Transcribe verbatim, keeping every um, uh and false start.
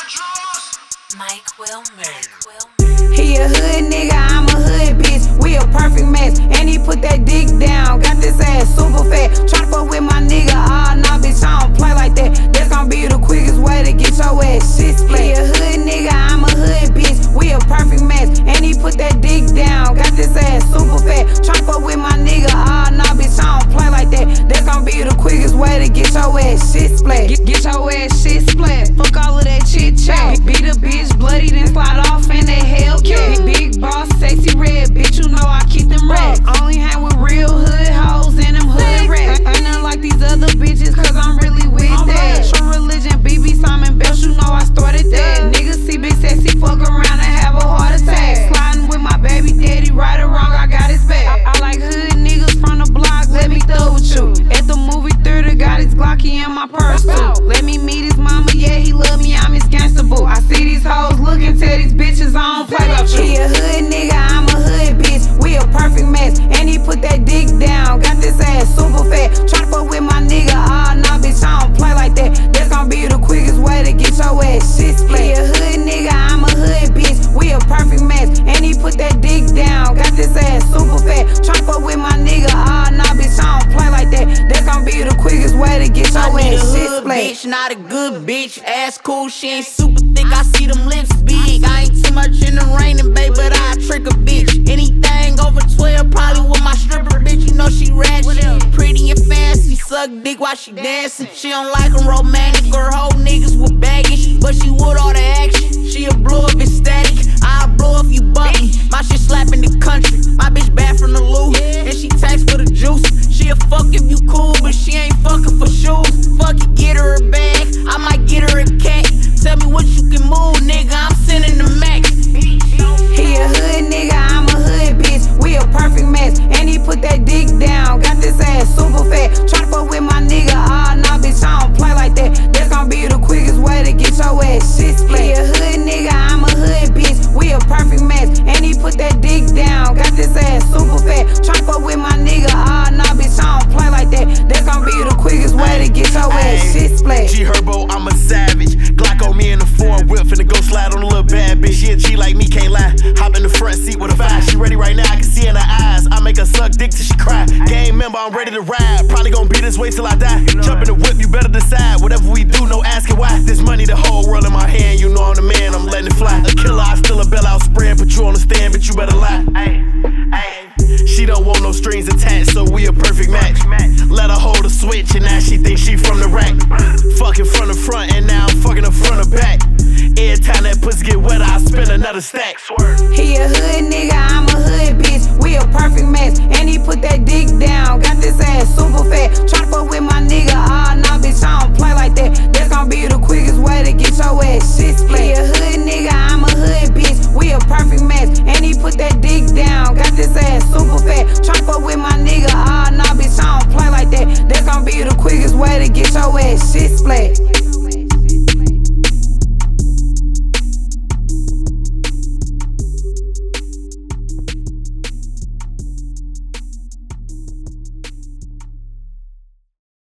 Mike Wilmer. He a hood nigga, I'm a hood bitch. We a perfect match, and he put that dick down. Got this ass super fat. Tryna fuck with my nigga, ah nah bitch, I don't play like that. That's gon' be the quickest way to get your ass shit split. He a hood nigga, I'm a hood bitch. We a perfect match, and he put that dick down. Got this ass super fat. Tryna fuck with my nigga, ah nah bitch, I don't play like that. That's gon' be the quickest way to get your ass shit split. Get, get your ass shit split. Fuck all of that chit chat. Beat a bitch bloody, then slide off in that Hellcat. Big, big boss, sexy red, bitch, you know I keep them racks. Only hang with real hood hoes and them hood rats. Ain't nothing like these other bitches, cause I'm really with that. True religion, B B Simon Bells, you know I started that. Niggas see big sexy, fuck around and have a heart attack. Sliding with my baby daddy, right or wrong, I got his back. I, I like hood niggas from the block, let me throw with you. At the movie theater, got his Glocky in my purse too. Let me meet his mama, yeah, he love me, I'm his gangsta boo. I see these hoes looking, tell these bitches I don't play about you. He a hood nigga, I'm a hood bitch. We a perfect match, and he put that dick down. Got this ass super fat. Tryna fuck with my nigga, ah nah bitch, I don't play like that. That's gon' be the quickest way to get your ass shit split. He a hood nigga, I'm a hood bitch. We a perfect match, and he put that dick down. Got this ass super fat. Tryna fuck with my nigga, ah nah bitch, I don't play like that. That's gon' be the quickest way to get your ass shit split. Bitch, not a good bitch. Ass cool, she ain't super thick. I see them lips big. I ain't too much in the raining, babe, but I trick a bitch. Anything over twelve, probably with my stripper bitch. You know she ratchet, pretty and fancy. Suck dick while she dancing. She don't like them romantic or whole niggas with baggage, but she with all the action. She'll blow up it's static. I'll blow if you bump me. My shit slapping the country. My bitch bad from the loot, and she tax for the juice. She'll fuck if you cool, but she ain't fucking for shoes. Fuck it, get her a bag. I might get her a cat. Tell me what you can move, nigga. I'm sending the max. He a hood nigga, I'm a hood bitch. We a perfect match, and he put that dick down. Got this ass super fat. Tryna fuck with my nigga, ah nah bitch, I don't play like that. That's gon' be the quickest way to get your ass shit split. He a hood nigga, I'm a hood bitch. We a perfect match, and he put that dick down. Got this ass super fat. Tryna fuck with my nigga, ah nah bitch, I don't play like that. That's gon' be the quickest way to get your ass shit split. G Herbo, I'm a savage. Glock on me in the foreign whip, finna go slide on a little bad bitch. She a G like me, can't lie. Hop in the front seat with a five. She ready right now, I can see in her eyes. I make her suck dick till she cry. Game member, I'm ready to ride. Probably gon' be this way till I die. Jump in the whip, you better decide. Whatever we do, no asking why. This money, the whole world in my hand. You know I'm the man, I'm letting it fly. A killer, I still a bell out spread. Put you on the stand, but you better lie. Ay, ay. She don't want no strings attached, so we a perfect match. Let her hold the switch, and now she thinks she from the rack. Fucking from the front, and now I'm fucking the front or back. Every time that pussy get wet, I spend another stack. He a hood nigga, I'm a hood bitch. We a perfect match, and he put that dick down. Got this ass super fat.